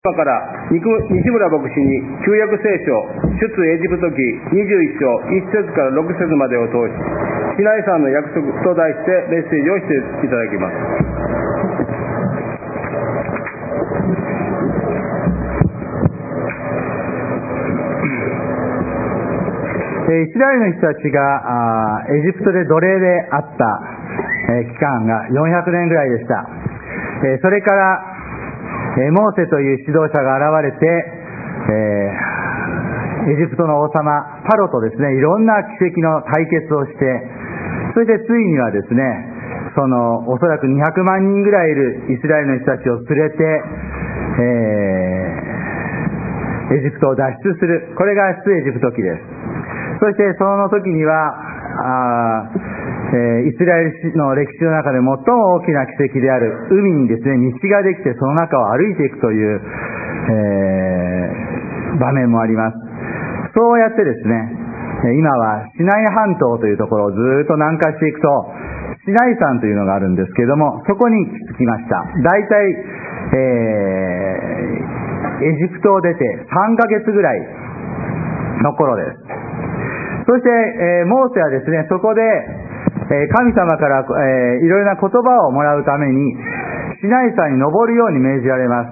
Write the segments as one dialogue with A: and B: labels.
A: 今から西村牧師に旧約聖書出エジプト記21章1節から6節までを通し、シナイ山の約束と題してメッセージをしていただきます。
B: イスラエルの人たちがエジプトで奴隷であった期間が400年ぐらいでした。それからモーセという指導者が現れて、エジプトの王様パロとですね、いろんな奇跡の対決をして、そしてついにはですね、おそらく200万人ぐらいいるイスラエルの人たちを連れて、エジプトを脱出する。これが出エジプト記です。そしてその時にはイスラエルの歴史の中で最も大きな奇跡である海にですね、道ができてその中を歩いていくという、場面もあります。そうやってですね、今はシナイ半島というところをずっと南下していくとシナイ山というのがあるんですけれども、そこに着きました。だいたいエジプトを出て3ヶ月ぐらいの頃です。そして、モーセはですね、そこで神様から、いろいろな言葉をもらうためにシナイ山に登るように命じられます。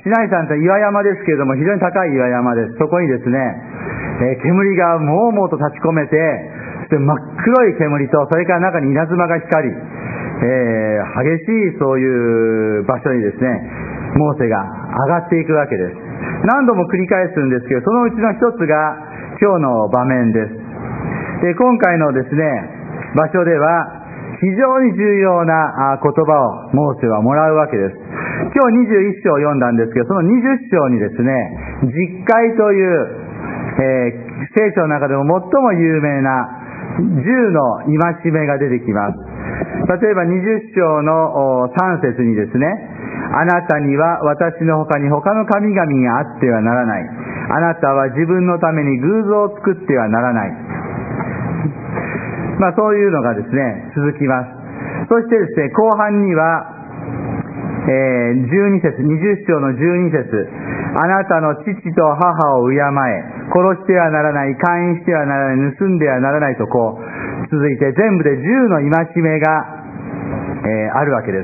B: シナイ山という岩山ですけれども、非常に高い岩山です。そこにですね、煙がもうもうと立ち込めて、そして真っ黒い煙と、それから中に稲妻が光り、激しいそういう場所にですね、モーセが上がっていくわけです。何度も繰り返すんですけど、そのうちの一つが今日の場面です。で、今回のですね場所では非常に重要な言葉をモーセはもらうわけです。今日21章を読んだんですけど、その20章にですね、十戒という、聖書の中でも最も有名な10の戒めが出てきます。例えば20章の3節にですね、あなたには私の他に他の神々があってはならない。あなたは自分のために偶像を作ってはならない。そういうのがですね、続きます。そしてですね、後半には、12節、20章の12節、あなたの父と母を敬え、殺してはならない、姦淫してはならない、盗んではならないとこう続いて、全部で10の戒めが、あるわけです。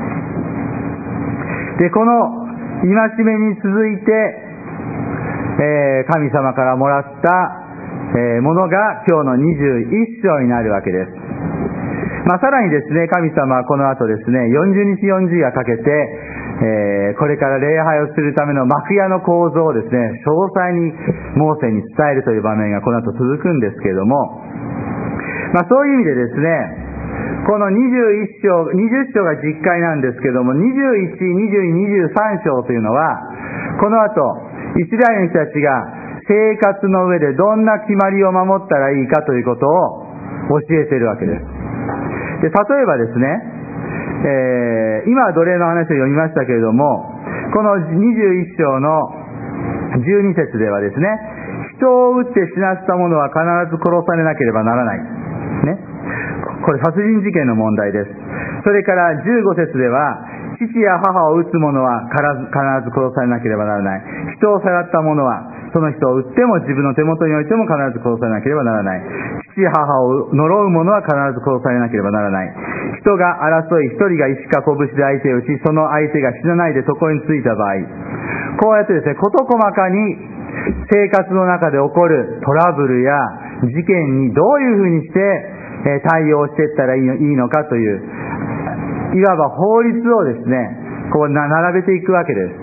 B: で、この戒めに続いて、神様からもらったものが今日の21章になるわけです。さらにですね、神様はこの後ですね、40日40夜かけて、これから礼拝をするための幕屋の構造をですね、詳細にモーセに伝えるという場面がこの後続くんですけれども、そういう意味でですね、この21章、20章が実戒なんですけども、21、22、23章というのは、この後、イスラエルの人たちが生活の上でどんな決まりを守ったらいいかということを教えているわけです。で、例えばですね、今は奴隷の話を読みましたけれども、この21章の12節ではですね、人を撃って死なせた者は必ず殺されなければならない。ね。これ殺人事件の問題です。それから15節では、父や母を撃つ者は必ず殺されなければならない。人をさらった者は、その人を撃っても自分の手元においても必ず殺されなければならない。父母を呪う者は必ず殺されなければならない。人が争い、一人が石か拳で相手を打ち、その相手が死なないで床についた場合、こうやってですね、事細かに生活の中で起こるトラブルや事件にどういうふうにして対応していったらいいのかという、いわば法律をですね、こう並べていくわけです。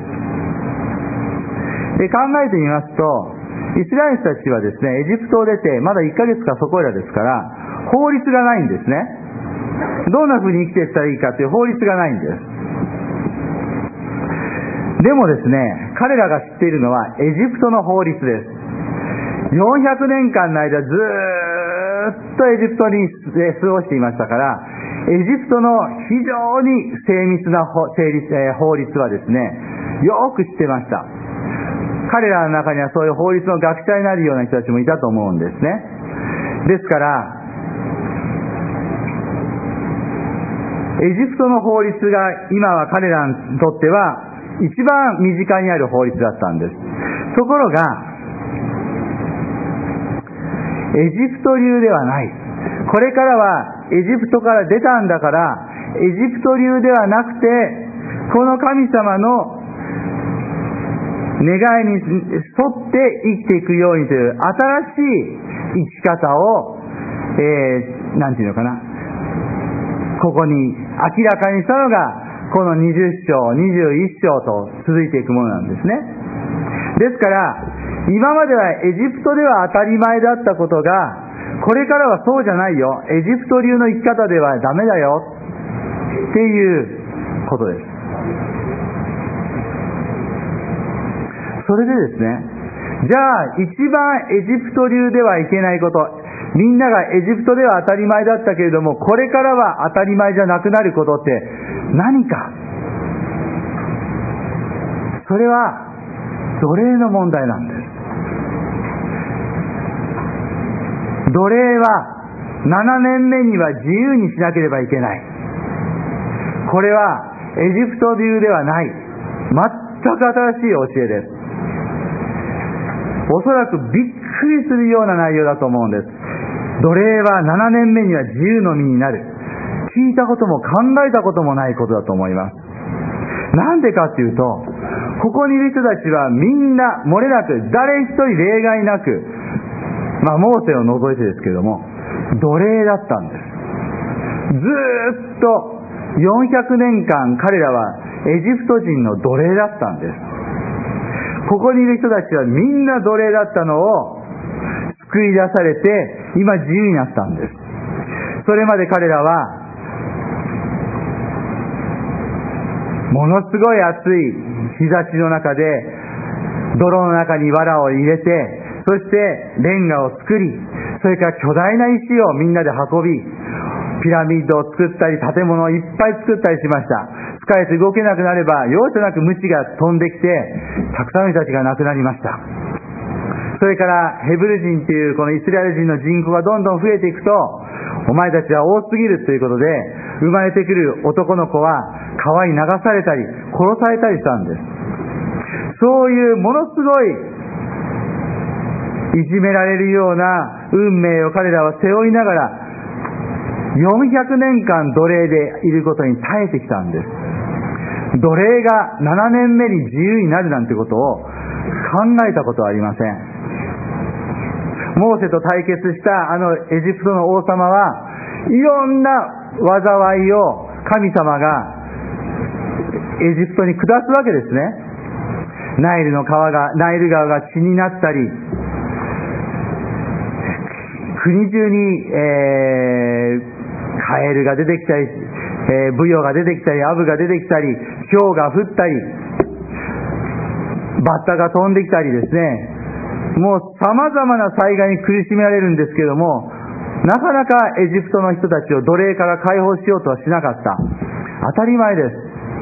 B: で、考えてみますと、イスラエル人たちはですね、エジプトを出てまだ1ヶ月かそこらですから、法律がないんですね。どんな風に生きていったらいいかという法律がないんです。でもですね、彼らが知っているのはエジプトの法律です。400年間の間ずーっとエジプトに過ごしていましたから、エジプトの非常に精密な法律はですね、よく知ってました。彼らの中にはそういう法律の学者になるような人たちもいたと思うんですね。ですから、エジプトの法律が今は彼らにとっては一番身近にある法律だったんです。ところが、エジプト流ではない。これからはエジプトから出たんだから、エジプト流ではなくて、この神様の願いに沿って生きていくようにという新しい生き方を、なんていうのかな、ここに明らかにしたのが、この20章、21章と続いていくものなんですね。ですから、今まではエジプトでは当たり前だったことが、これからはそうじゃないよ。エジプト流の生き方ではダメだよ。っていうことです。それでですね、じゃあ一番エジプト流ではいけないこと、みんながエジプトでは当たり前だったけれども、これからは当たり前じゃなくなることって何か。それは奴隷の問題なんです。奴隷は7年目には自由にしなければいけない。これはエジプト流ではない、全く新しい教えです。おそらくびっくりするような内容だと思うんです。奴隷は7年目には自由の身になる。聞いたことも考えたこともないことだと思います。なんでかっていうと、ここにいる人たちはみんな漏れなく、誰一人例外なく、モーセを除いてですけれども、奴隷だったんです。ずーっと400年間彼らはエジプト人の奴隷だったんです。ここにいる人たちはみんな奴隷だったのを救い出されて、今自由になったんです。それまで彼らはものすごい暑い日差しの中で泥の中に藁を入れて、そしてレンガを作り、それから巨大な石をみんなで運び、ピラミッドを作ったり建物をいっぱい作ったりしました。疲れて動けなくなれば容赦なく虫が飛んできて、たくさんの人たちが亡くなりました。それからヘブル人というこのイスラエル人の人口がどんどん増えていくと、お前たちは多すぎるということで、生まれてくる男の子は川に流されたり殺されたりしたんです。そういうものすごいいじめられるような運命を彼らは背負いながら400年間奴隷でいることに耐えてきたんです。奴隷が7年目に自由になるなんてことを考えたことはありません。モーセと対決したあのエジプトの王様はいろんな災いを神様がエジプトに下すわけですね。ナイル川が血になったり、国中に、カエルが出てきたり、ブヨが出てきたり、アブが出てきたり、雹が降ったり、バッタが飛んできたりですね、もう様々な災害に苦しめられるんですけども、なかなかエジプトの人たちを奴隷から解放しようとはしなかった。当たり前です。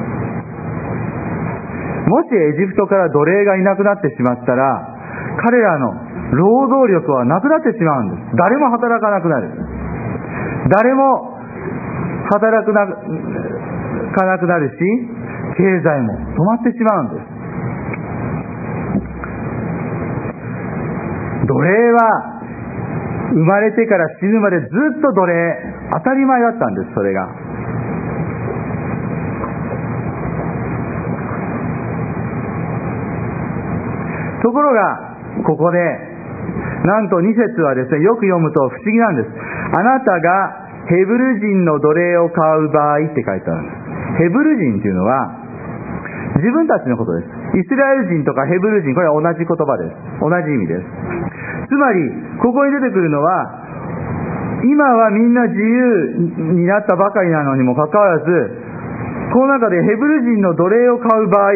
B: もしエジプトから奴隷がいなくなってしまったら、彼らの労働力はなくなってしまうんです。誰も働かなくなる。誰も働かなくなるし、経済も止まってしまうんです。奴隷は生まれてから死ぬまでずっと奴隷、当たり前だったんです。それがところがここでなんと2節はですね、よく読むと不思議なんです。あなたがヘブル人の奴隷を買う場合って書いてあるんです。ヘブル人というのは自分たちのことです。イスラエル人とかヘブル人、これは同じ言葉です。同じ意味です。つまりここに出てくるのは、今はみんな自由になったばかりなのにもかかわらず、この中でヘブル人の奴隷を買う場合、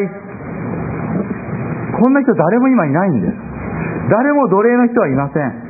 B: こんな人誰も今いないんです。誰も奴隷の人はいません。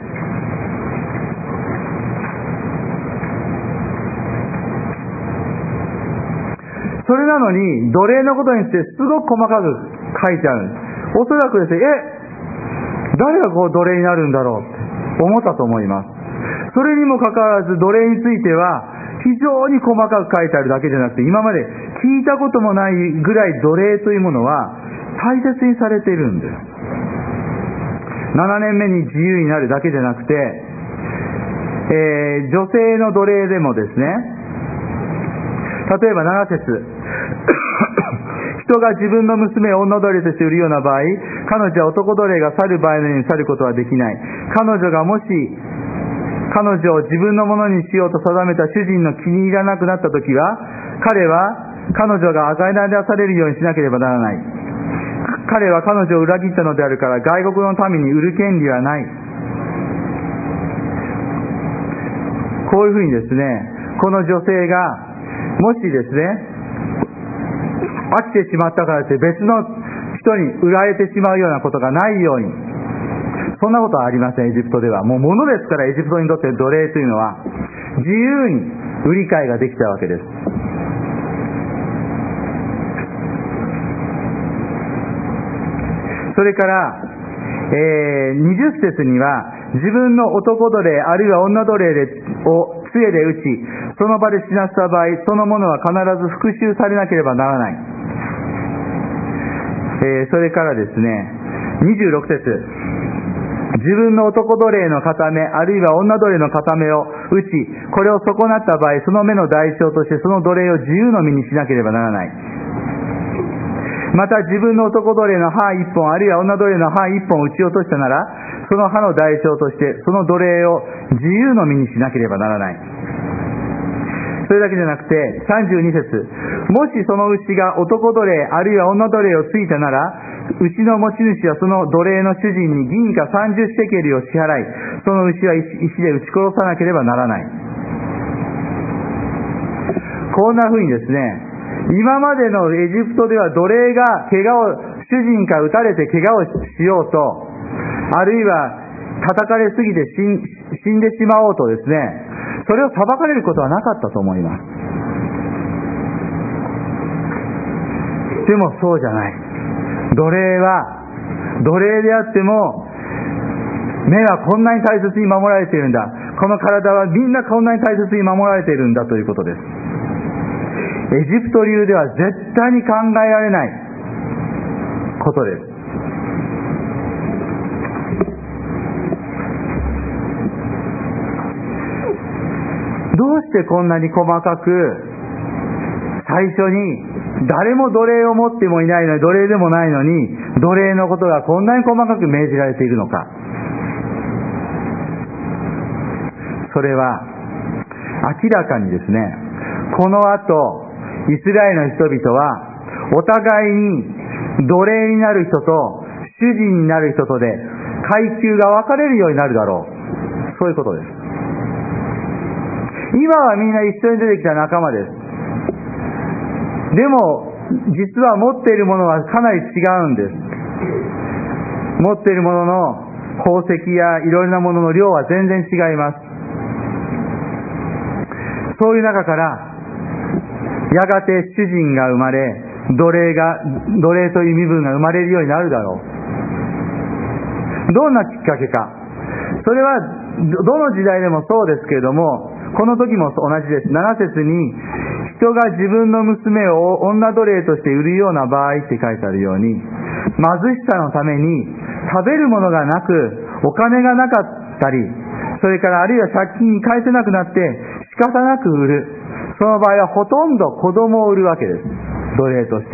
B: それなのに奴隷のことにしてすごく細かく書いてあるんです。おそらくですね、誰がこう奴隷になるんだろうって思ったと思います。それにもかかわらず奴隷については非非常に細かく書いてあるだけじゃなくて、今まで聞いたこともないぐらい奴隷というものは大切にされているんです。7年目に自由になるだけじゃなくて、女性の奴隷でもですね、例えば7節人が自分の娘を女奴隷として売るような場合、彼女は男奴隷が去る場合のように去ることはできない。彼女がもし彼女を自分のものにしようと定めた主人の気に入らなくなったときは、彼女が与え出されるようにしなければならない。彼は彼女を裏切ったのであるから、外国の民に売る権利はない。こういうふうにですね、この女性がもしですね、飽きてしまったからって別の人に売られてしまうようなことがないように、そんなことはありません。エジプトではもう物ですから、エジプトにとって奴隷というのは自由に売り買いができたわけです。それから、20節には、自分の男奴隷あるいは女奴隷を杖で打ち、その場で死なせた場合、その者は必ず復讐されなければならない。それからですね、26節、自分の男奴隷の片目あるいは女奴隷の片目を打ち、これを損なった場合、その目の代償としてその奴隷を自由の身にしなければならない。また自分の男奴隷の歯一本あるいは女奴隷の歯一本を打ち落としたなら、その歯の代償としてその奴隷を自由の身にしなければならない。それだけじゃなくて32節、もしその牛が男奴隷あるいは女奴隷をついたなら、牛の持ち主はその奴隷の主人に銀貨30シェケルを支払い、その牛は石で撃ち殺さなければならない。こんな風にですね、今までのエジプトでは奴隷が主人から撃たれて怪我をしようと、あるいは叩かれすぎて死んでしまおうとですね、それを裁かれることはなかったと思います。でもそうじゃない。奴隷は奴隷であっても、目はこんなに大切に守られているんだ、この体はみんなこんなに大切に守られているんだということです。エジプト流では絶対に考えられないことです。どうしてこんなに細かく、最初に誰も奴隷を持ってもいないのに、奴隷でもないのに、奴隷のことがこんなに細かく命じられているのか。それは明らかにですね、この後イスラエルの人々はお互いに奴隷になる人と主人になる人とで階級が分かれるようになるだろう。そういうことです。今はみんな一緒に出てきた仲間です。でも実は持っているものはかなり違うんです。持っているものの宝石やいろいろなものの量は全然違います。そういう中からやがて主人が生まれ、奴隷という身分が生まれるようになるだろう。どんなきっかけか。それはどの時代でもそうですけれども、この時も同じです。7節に、人が自分の娘を女奴隷として売るような場合って書いてあるように、貧しさのために食べるものがなくお金がなかったり、それからあるいは借金に返せなくなって仕方なく売る。その場合はほとんど子供を売るわけです。奴隷として。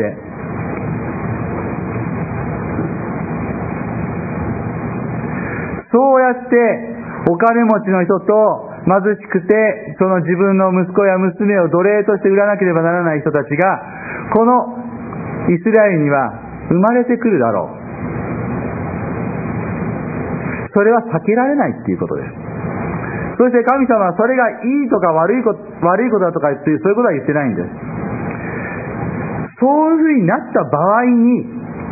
B: そうやってお金持ちの人と貧しくてその自分の息子や娘を奴隷として売らなければならない人たちがこのイスラエルには生まれてくるだろう。それは避けられないっていうことです。そして神様はそれがいいとか悪いことだとかっていうそういうことは言ってないんです。そういうふうになった場合に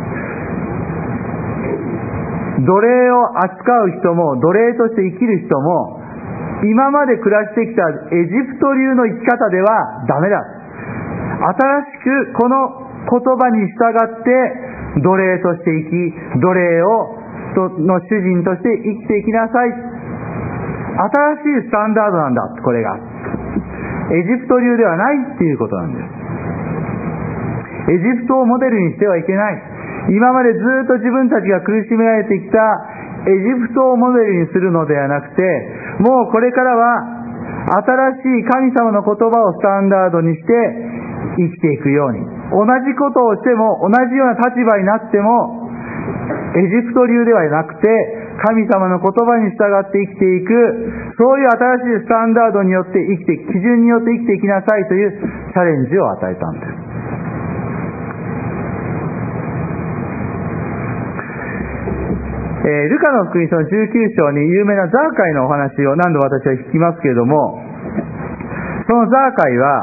B: 奴隷を扱う人も奴隷として生きる人も今まで暮らしてきたエジプト流の生き方ではダメだ。新しくこの言葉に従って奴隷として生き、奴隷の主人として生きていきなさい。新しいスタンダードなんだ、これが。 エジプト流ではないっていうことなんです。エジプトをモデルにしてはいけない。今までずっと自分たちが苦しめられてきたエジプトをモデルにするのではなくて、もうこれからは新しい神様の言葉をスタンダードにして生きていくように、同じことをしても同じような立場になってもエジプト流ではなくて神様の言葉に従って生きていく、そういう新しいスタンダードによって生きて、基準によって生きていきなさいというチャレンジを与えたんです。ルカの福音書の19章に有名なザーカイのお話を何度私は聞きますけれども、そのザーカイは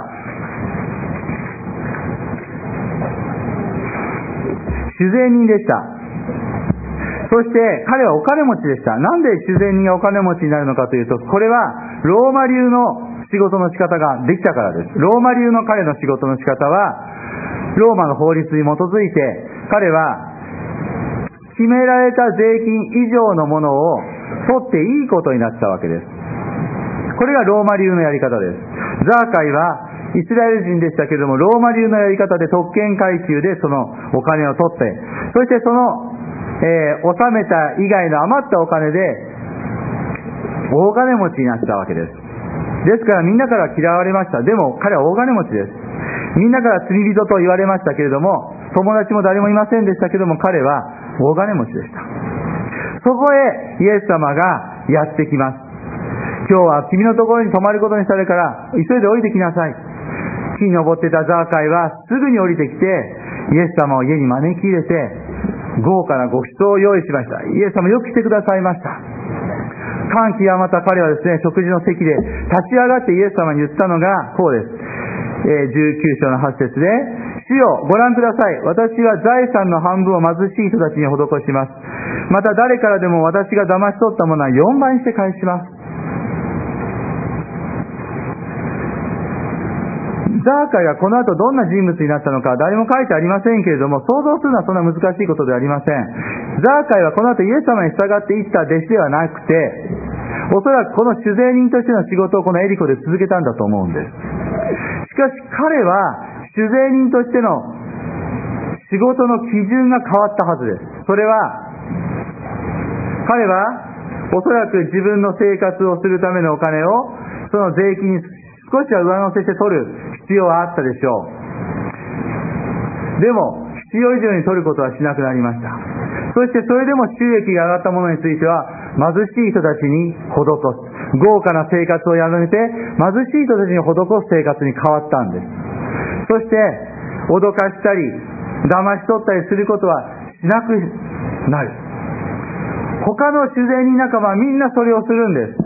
B: 酒税人でした。そして彼はお金持ちでした。なんで酒税人がお金持ちになるのかというと、これはローマ流の仕事の仕方ができたからです。ローマ流の彼の仕事の仕方はローマの法律に基づいて、彼は決められた税金以上のものを取っていいことになったわけです。これがローマ流のやり方です。ザーカイはイスラエル人でしたけれども、ローマ流のやり方で特権階級でそのお金を取って、そしてその、納めた以外の余ったお金で大金持ちになったわけです。ですからみんなから嫌われました。でも彼は大金持ちです。みんなから罪人と言われましたけれども、友達も誰もいませんでしたけれども、彼は大金持ちでした。そこへイエス様がやってきます。今日は君のところに泊まることにされるから急いで降りてきなさい。木に登っていたザーカイはすぐに降りてきて、イエス様を家に招き入れて豪華なご馳走を用意しました。イエス様よく来てくださいました。感極まった彼はですね、食事の席で立ち上がってイエス様に言ったのがこうです。19章の8節で、主よご覧ください。私は財産の半分を貧しい人たちに施します。また誰からでも私が騙し取ったものは4倍にして返します。ザーカイがこの後どんな人物になったのか誰も書いてありませんけれども、想像するのはそんな難しいことではありません。ザーカイはこの後イエス様に従っていった弟子ではなくて、おそらくこの酒税人としての仕事をこのエリコで続けたんだと思うんです。しかし彼は酒税人としての仕事の基準が変わったはずです。それは彼はおそらく自分の生活をするためのお金をその税金に少しは上乗せして取る必要はあったでしょう。でも必要以上に取ることはしなくなりました。そしてそれでも収益が上がったものについては貧しい人たちに施す、豪華な生活をやめて貧しい人たちに施す生活に変わったんです。そして脅かしたり騙し取ったりすることはしなくなる。他の酒税人仲間はみんなそれをするんです。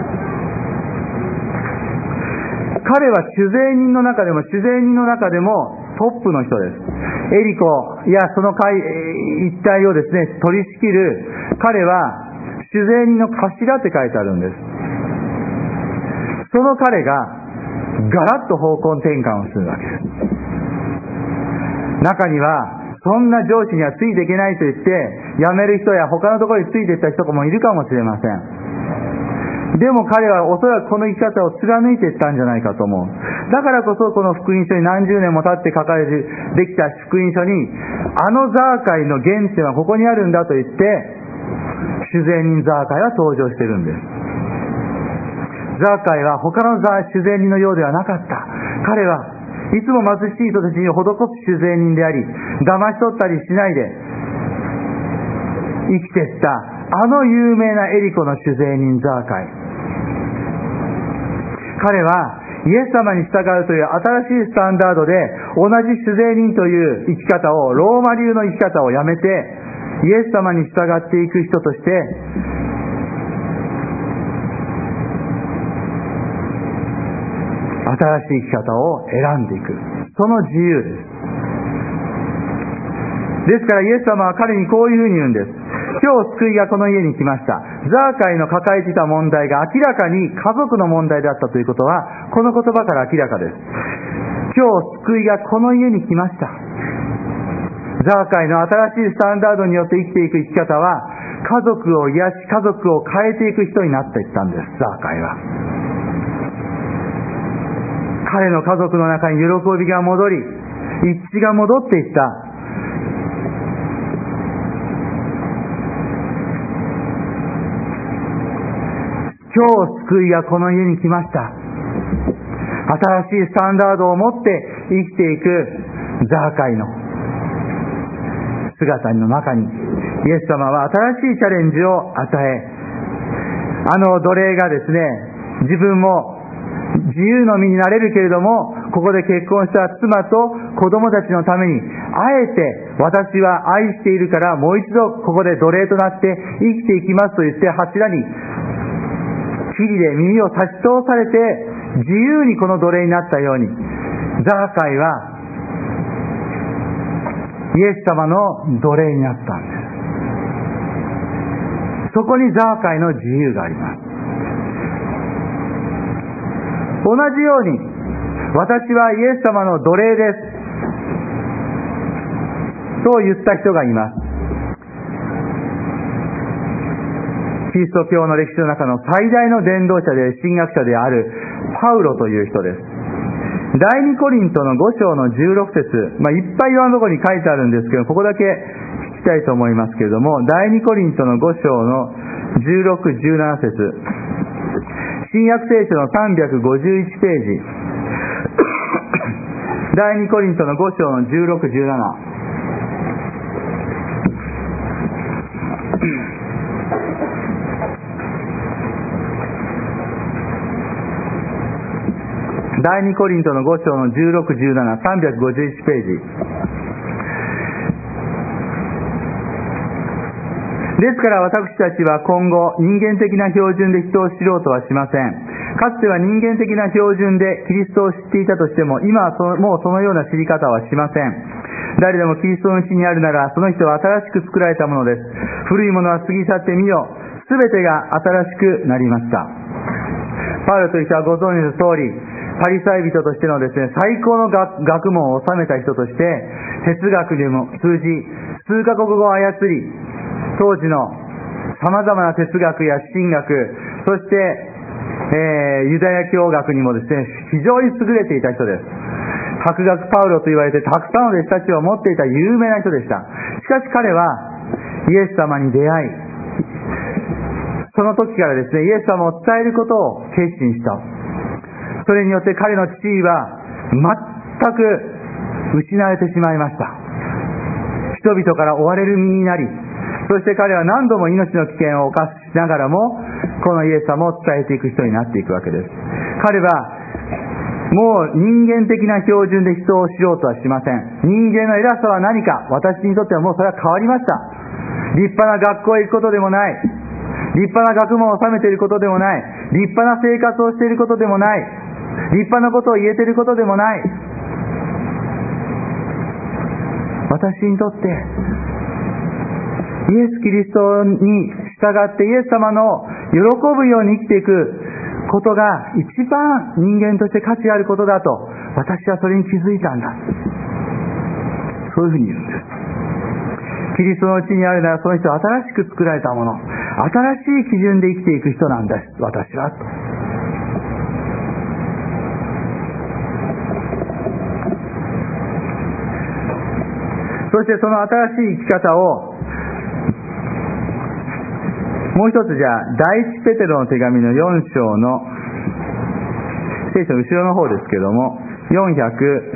B: 彼は酒税人の中でもトップの人です。エリコやその一帯をですね取り仕切る彼は酒税人の頭って書いてあるんです。その彼がガラッと方向転換をするわけです。中にはそんな上司にはついていけないと言って辞める人や他のところについていった人もいるかもしれません。でも彼はおそらくこの生き方を貫いていったんじゃないかと思う。だからこそこの福音書に何十年も経って書かれてできた福音書にあのザーカイの原点はここにあるんだと言って酒税人ザーカイは登場しているんです。ザーカイは他の酒税人のようではなかった。彼はいつも貧しい人たちに施す酒税人であり、騙し取ったりしないで生きていったあの有名なエリコの酒税人ザーカイ。彼はイエス様に従うという新しいスタンダードで同じ酒税人という生き方を、ローマ流の生き方をやめてイエス様に従っていく人として新しい生き方を選んでいく、その自由です。ですからイエス様は彼にこういうふうに言うんです。今日救いがこの家に来ました。ザーカイの抱えていた問題が明らかに家族の問題であったということはこの言葉から明らかです。今日救いがこの家に来ました。ザーカイの新しいスタンダードによって生きていく生き方は家族を癒し家族を変えていく人になっていったんです。ザーカイは彼の家族の中に喜びが戻り、一致が戻っていった。今日救いがこの家に来ました。新しいスタンダードを持って生きていくザーカイの姿の中に、イエス様は新しいチャレンジを与え、奴隷がですね、自分も自由の身になれるけれども、ここで結婚した妻と子供たちのために、あえて私は愛しているからもう一度ここで奴隷となって生きていきますと言って、柱にキリで耳を差し通されて自由にこの奴隷になったように、ザーカイはイエス様の奴隷になったんです。そこにザーカイの自由があります。同じように、私はイエス様の奴隷ですと言った人がいます。キリスト教の歴史の中の最大の伝道者で神学者であるパウロという人です。第2コリントの5章の16節、いっぱいいろんなところに書いてあるんですけど、ここだけ聞きたいと思いますけれども、第2コリントの5章の16、17節、新約聖書の351ページ、第2コリントの5章の16、17、第2コリントの5章の16、17、351ページ。ですから私たちは今後、人間的な標準で人を知ろうとはしません。かつては人間的な標準でキリストを知っていたとしても、今はもうそのような知り方はしません。誰でもキリストのうちにあるなら、その人は新しく作られたものです。古いものは過ぎ去ってみよ。すべてが新しくなりました。パウロという人はご存知の通り、パリサイ人としてのですね、最高の学問を収めた人として、哲学にも通じ、数カ国語を操り、当時の様々な哲学や神学、そして、ユダヤ教学にもですね、非常に優れていた人です。博学パウロと言われて、たくさんの弟子たちを持っていた有名な人でした。しかし彼は、イエス様に出会い、その時からですね、イエス様を伝えることを決心した。それによって彼の地位は全く失われてしまいました。人々から追われる身になり、そして彼は何度も命の危険を冒しながらも、このイエス様を伝えていく人になっていくわけです。彼はもう人間的な標準で人を知ろうとはしません。人間の偉さは何か、私にとってはもうそれは変わりました。立派な学校へ行くことでもない、立派な学問を収めていることでもない、立派な生活をしていることでもない、立派なことを言えていることでもない。私にとってイエス・キリストに従ってイエス様の喜ぶように生きていくことが一番人間として価値あることだと、私はそれに気づいたんだ。そういうふうに言うんです。キリストのうちにあるなら、その人は新しく作られたもの、新しい基準で生きていく人なんです、私はと。そしてその新しい生き方をもう一つ、じゃあ第一ペテロの手紙の4章の聖書の後ろの方ですけども、457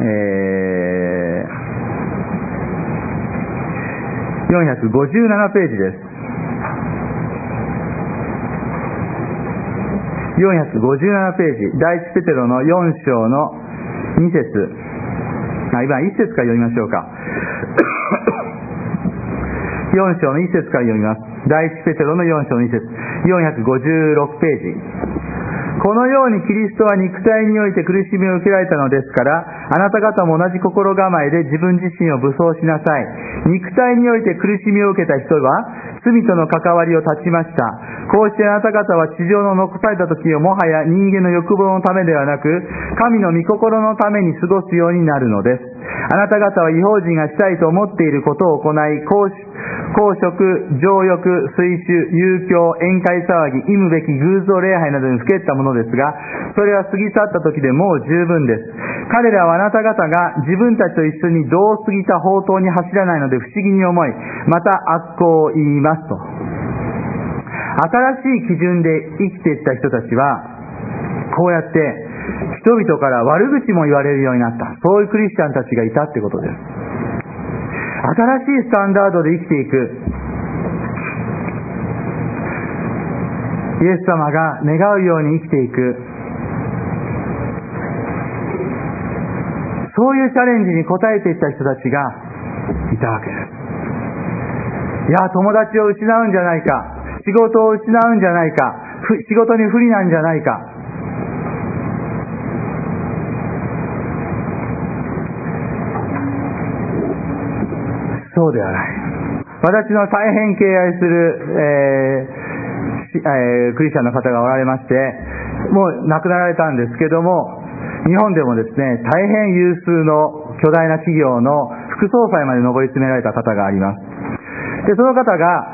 B: ページです。457ページ、第一ペテロの4章の2節、今1節から読みましょうか。4章の1節から読みます。第一ペテロの4章の1節、456ページ。このようにキリストは肉体において苦しみを受けられたのですから、あなた方も同じ心構えで自分自身を武装しなさい。肉体において苦しみを受けた人は罪との関わりを断ちました。こうしてあなた方は地上の残された時をもはや人間の欲望のためではなく、神の御心のために過ごすようになるのです。 あなた方は異邦人がしたいと思っていることを行い、公職、情欲、水酒、遊興、宴会騒ぎ、忌むべき偶像礼拝などにふけったものですが、それは過ぎ去った時でもう十分です。彼らはあなた方が自分たちと一緒に度を過ぎた法灯に走らないので不思議に思い、また悪行を言いますと。新しい基準で生きていった人たちは、こうやって人々から悪口も言われるようになった。そういうクリスチャンたちがいたってことです。新しいスタンダードで生きていくイエス様が願うように生きていく、そういうチャレンジに応えていった人たちがいたわけです。いや、友達を失うんじゃないか、仕事を失うんじゃないか、仕事に不利なんじゃないか、そうではない。私の大変敬愛する、クリスチャンの方がおられまして、もう亡くなられたんですけども、日本でもですね、大変有数の巨大な企業の副総裁まで上り詰められた方があります。で、その方が、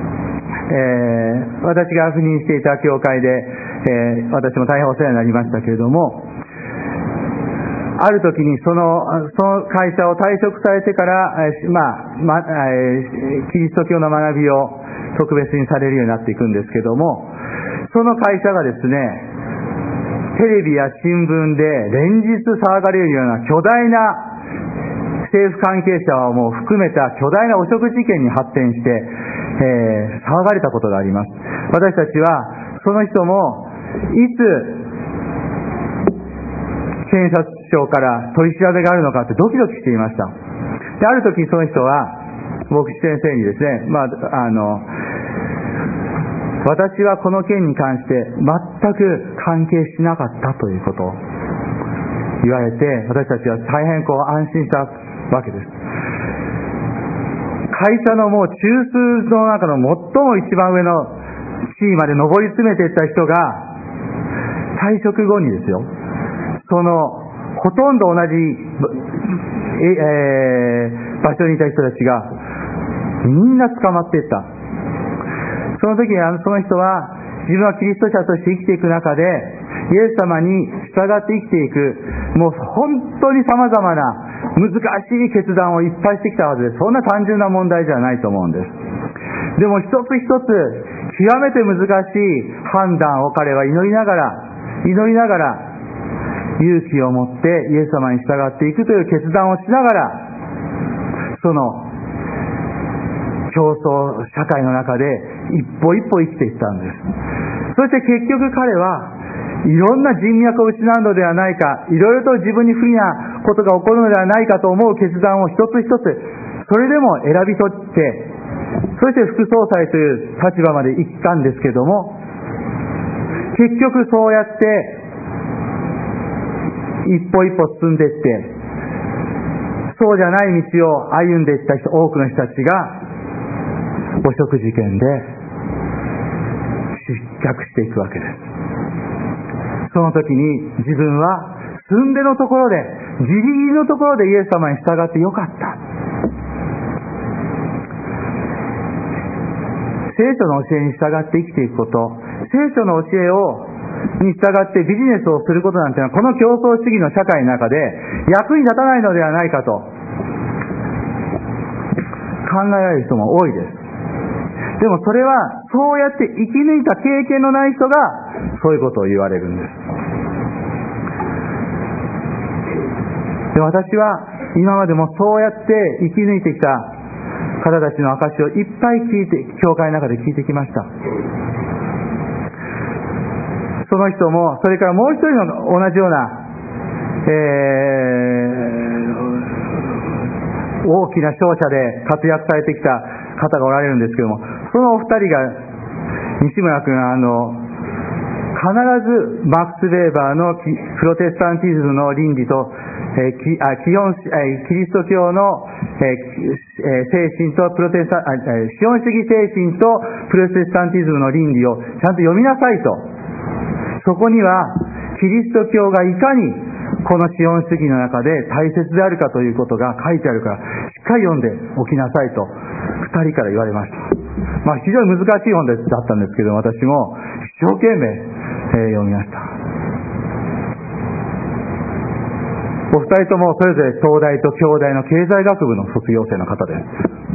B: 私が赴任していた教会で、私も大変お世話になりましたけれども、ある時にその会社を退職されてから、キリスト教の学びを特別にされるようになっていくんですけども、その会社がですね、テレビや新聞で連日騒がれるような巨大な政府関係者をも含めた巨大な汚職事件に発展して、騒がれたことがあります。私たちはその人もいつ検察庁から取り調べがあるのかってドキドキしていました。で、ある時その人は牧師先生にですね、私はこの件に関して全く関係しなかったということを言われて、私たちは大変安心したわけです。会社のもう中枢の中の最も一番上の地位まで上り詰めていった人が退職後にですよ、そのほとんど同じ、場所にいた人たちがみんな捕まっていった。その時にその人は自分はキリスト者として生きていく中でイエス様に従って生きていく、もう本当に様々な難しい決断をいっぱいしてきたはずです。そんな単純な問題じゃないと思うんです。でも一つ一つ極めて難しい判断を彼は祈りながら勇気を持ってイエス様に従っていくという決断をしながら、その競争社会の中で一歩一歩生きていったんです。そして結局彼はいろんな人脈を失うのではないか、いろいろと自分に不利なことが起こるのではないかと思う決断を一つ一つ、それでも選び取って、そして副総裁という立場まで行ったんですけども、結局そうやって一歩一歩進んでいって、そうじゃない道を歩んでいった多くの人たちが汚職事件で失脚していくわけです。その時に自分は寸出のところで、ギリギリのところでイエス様に従ってよかった。聖書の教えに従って生きていくこと、聖書の教えに従ってビジネスをすることなんてのは、この競争主義の社会の中で役に立たないのではないかと考えられる人も多いです。でもそれはそうやって生き抜いた経験のない人がそういうことを言われるんです。で、私は今までもそうやって生き抜いてきた方たちの証をいっぱい聞いて、教会の中で聞いてきました。その人も、それからもう一人の同じような、大きな商社で活躍されてきた方がおられるんですけども、そのお二人が、西村君必ずマックス・ベーバーのプロテスタンティズムの倫理と、キリスト教の精神と資本主義精神とプロテスタンティズムの倫理をちゃんと読みなさいと。そこにはキリスト教がいかにこの資本主義の中で大切であるかということが書いてあるから、しっかり読んでおきなさいと2人から言われました。非常に難しい本だったんですけど、私も一生懸命、読みました。お二人ともそれぞれ東大と京大の経済学部の卒業生の方です。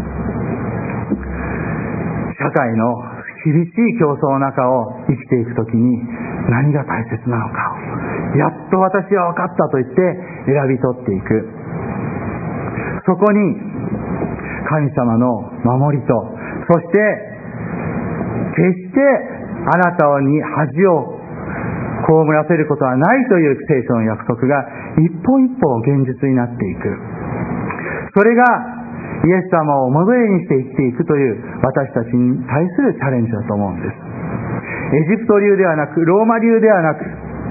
B: 社会の厳しい競争の中を生きていくときに何が大切なのかをやっと私は分かったと言って選び取っていく。そこに神様の守りと、そして決してあなたに恥を被らせることはないという聖書の約束が一歩一歩現実になっていく。それがイエス様をモデルにして生きていくという私たちに対するチャレンジだと思うんです。エジプト流ではなく、ローマ流ではなく、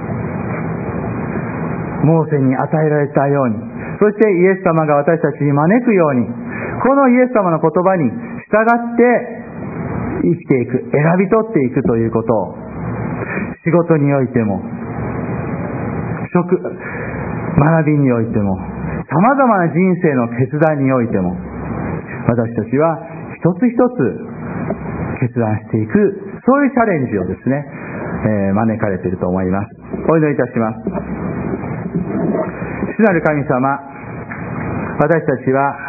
B: モーセに与えられたように、そしてイエス様が私たちに招くように、このイエス様の言葉に従って生きていく、選び取っていくということを、仕事においても、学びにおいても、様々な人生の決断においても、私たちは一つ一つ決断していく、そういうチャレンジをですね、招かれていると思います。お祈りいたします。主なる神様、私たちは、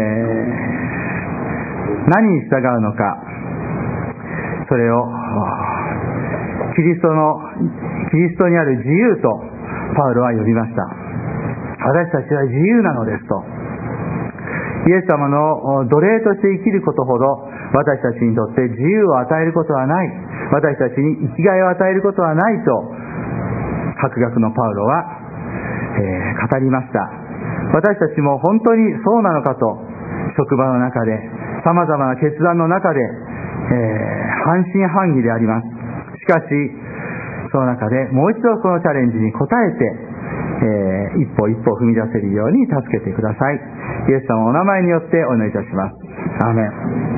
B: 何に従うのか、それをキリストにある自由とパウロは呼びました。私たちは自由なのですと。イエス様の奴隷として生きることほど私たちにとって自由を与えることはない、私たちに生きがいを与えることはないと博学のパウロは、語りました。私たちも本当にそうなのかと、職場の中で様々な決断の中で、半信半疑であります。しかしその中でもう一度そのチャレンジに応えて、一歩一歩踏み出せるように助けてください。イエス様のお名前によってお祈りいたします。アーメン。